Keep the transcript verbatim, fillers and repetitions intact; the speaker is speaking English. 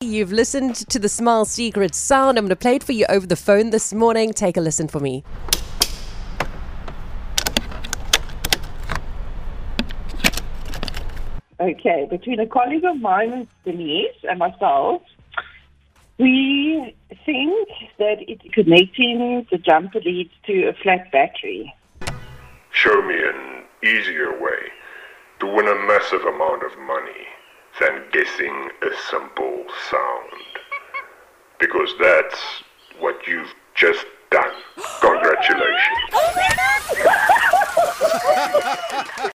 You've listened to the Smile Secret sound. I'm going to play it for you over the phone this morning. Take a listen for me. Okay, between a colleague of mine, Denise, and myself, we think that it's connecting the jumper leads to a flat battery. Show me an easier way to win a massive amount of money than guessing a simple sound. Because that's what you've just done. Congratulations.